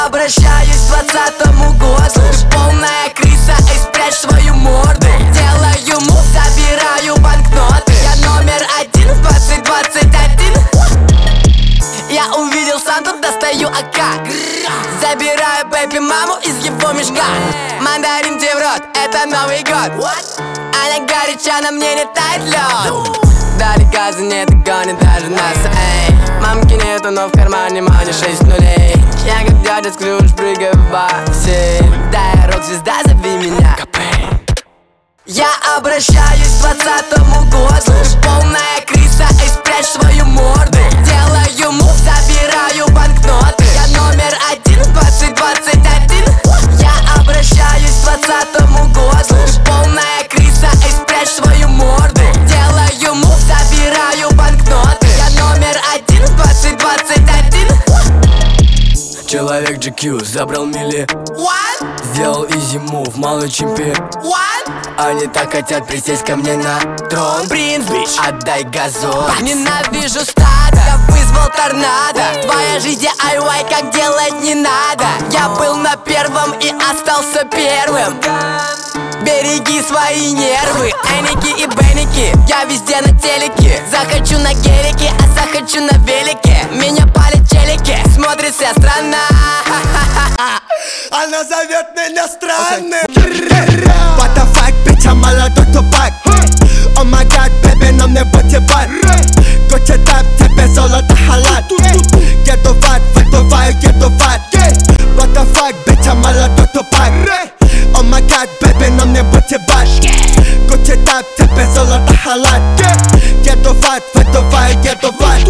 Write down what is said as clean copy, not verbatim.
обращаюсь к 20-му году. Ты полная крыса, и спрячь свою морду. Делаю мув, собираю банкноты. Я номер один в 2021. Я увидел Санту, достаю АК. Забираю бэби маму из его мешка. Мандарин тебе в рот, это Новый год. Она горяча, на мне не тает лед. Далеко за ней догонит даже нас, эй. Мамки нету, но в кармане мани 6 нулей. Я как дядя Скрудж, прыгаю в бассейн. Да, я рок-звезда, зови меня Копейн. Я обращаюсь к 20-му году. Ты полная крыса, и спрячь свою морду. Делаю мув, собираю банкноты. Я номер один в 2021. Я обращаюсь к 20-му году. Ты полная крыса, и спрячь свою морду. Делаю мув, собираю банкноты. Я номер один в 2021. Человек GQ забрал мили. Сделал easy move, малый чемпион. Они так хотят присесть ко мне на трон. Принц, бич, отдай газон. ненавижу стадо, я вызвал торнадо. Твоя жизнь DIY, как делать не надо. Я был на первом и остался первым. Береги свои нервы, Эники и Бенники. Я везде на телеке. Захочу на гелике, а захочу на велике. Меня палят челики, смотрит вся страна. Она зовет меня странным. What the fuck, bitch, я молодой тупак. Oh my god, baby, на мне батибат. Гуччи тап, тебе золото халат. Еду в ад, выдуваю, еду в ад. What the fuck, bitch, я молодой тупак. Oh my god, baby, на мне батибат. Гуччи тап, тебе золото халат. Еду в ад, выдуваю, еду в ад.